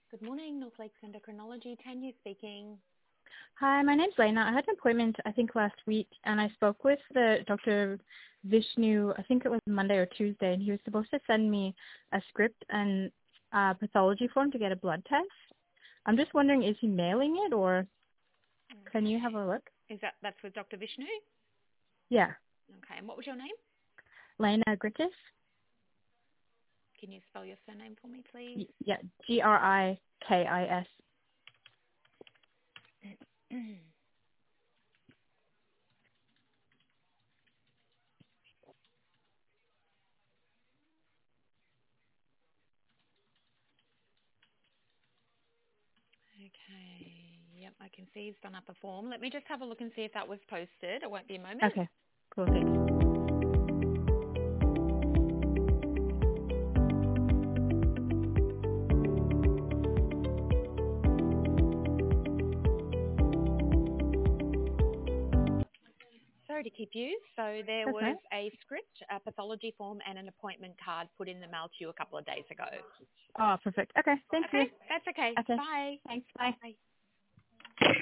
Good morning, North Lakes Endocrinology. Tanya speaking. Hi, my name's Lena. I had an appointment, I think, last week, and I spoke with the Dr. Vishnu, I think it was Monday or Tuesday, and he was supposed to send me a script and a pathology form to get a blood test. I'm just wondering, is he mailing it, or can you have a look? That's with Dr. Vishnu? Yeah. Okay, and what was your name? Lena Gritis? Can you spell your surname for me, please? Yeah, Grikis. Okay, yep, I can see he's done up a form. Let me just have a look and see if that was posted. It won't be a moment. Okay, cool, thanks. Sorry to keep you. So there That's was right. a script, a pathology form, and an appointment card put in the mail to you a couple of days ago. Oh, perfect. Okay, thank you. Okay, that's okay. Okay, Bye. thanks. Bye. Bye.